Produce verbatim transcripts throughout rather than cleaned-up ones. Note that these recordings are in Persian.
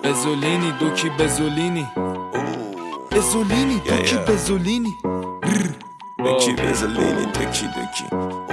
بزولینی دوکی بزولینی بزولینی دوکی بزولینی دوکی بزولینی دوکی دوکی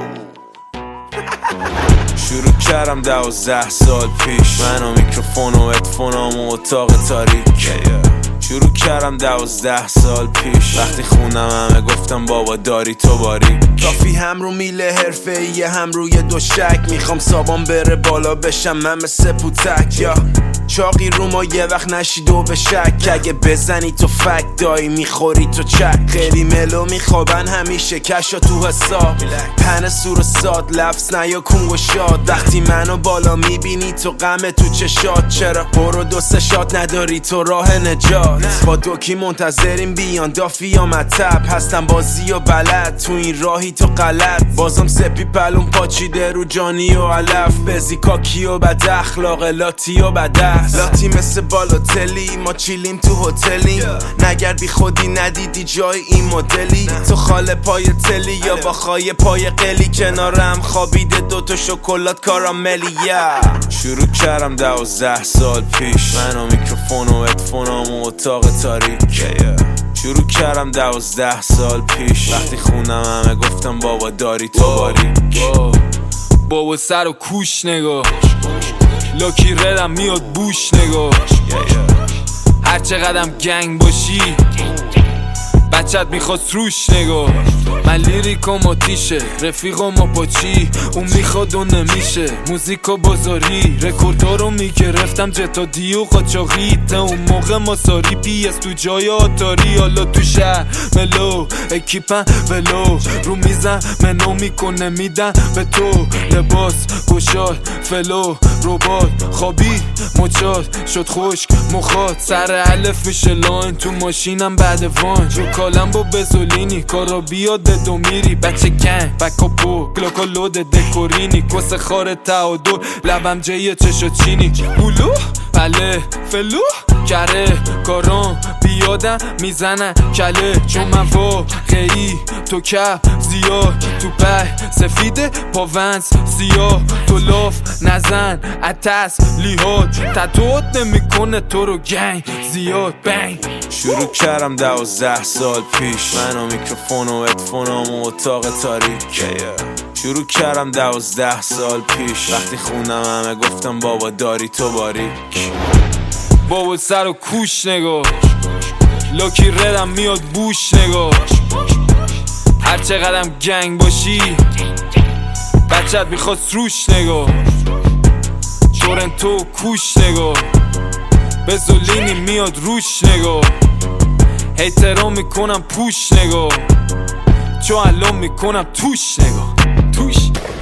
شروع کردم دوازده سال پیش من و میکروفون و ادفونام و اتاق تاریک شروع کردم دوازده سال پیش وقتی خوندم همه گفتم بابا داری تو باری کافی هم رو میله حرفه‌ای هم روی دوشک میخوام سابان بره بالا بشم من مثل پوتک یا چاقی رو ما یه وقت نشید و به شک اگه بزنی تو فک دایی میخوری تو چک خیلی ملو میخوابن همیشه کشا تو حساب پن سور و ساد لفظ نیا کنگ و شاد وقتی منو بالا میبینی تو غم تو چشات چرا برو دو سه شات نداری تو راه نجات با دوکی منتظریم بیان دافی یا مطب هستم بازی و بلد تو این راهی تو غلط بازم سپی پلون پاچیده رو جانی و علف بزی کاکی و بد اخلاق لاتی و بد لاتی مثل بالاتلی ما چیلیم تو هتلیم نگر بی خودی ندیدی جای این مدلی تو خاله پای تلی یا با خای پای قلی کنارم خوابیده دوتا شکلات کاراملی yeah. شروع کردم دوازده سال پیش من و میکروفون و ادفونام و اتاق تاریک yeah. شروع کردم دوازده سال پیش وقتی خوندم همه گفتم بابا داری تو باری بابا سر و کوش نگاه لاکی ردم میاد بوش نگاه هر چقدرم گنگ باشی بچت میخواد روش نگاه من لیریکم آتیشه رفیقم آپاچی اون میخواد و نمیشه موزیکا بازاری رکوردها رو میگرفتم جتا دیو قاچاقی تا اون موقع ماساری پی اس تو جای آتاری حالا تو شهر ملو اکیپن ولو رو میزن منو میکنه میدن به تو لباس گشاد فلو روبات خوابی مچاد شد خشک مخاط سر علف میشه لاین تو ماشینم بعد وان جو کالم با بزولینی کارا بیاد دو میری بچه کن بکاپو کلاکا لود دکورینی کس خار تعادل لبم جیه چشا چینی بولو بله فلو کره کاران بیادم میزنن کله چون من واقعی تو کپ زیاد تو په سفیده پاونس سیاه تو لاف نزن اتس لیهات تطوت نمیکنه تو رو گنگ زیاد بنگ شروع کردم دوازده سال پیش من و میکروفون و ادفونام و اتاق تاریک شروع کردم دوازده سال پیش وقتی خوندم همه گفتم بابا داری تو باری بابا سر و کوش نگاه لاکی ردم میاد بوش نگاه هر چقدرم گنگ باشی بچت میخواد روش نگاه تورنتو کوش نگاه بزولینی میاد روش نگاه هیترام میکنم پوش نگاه چو الان میکنم توش نگاه توش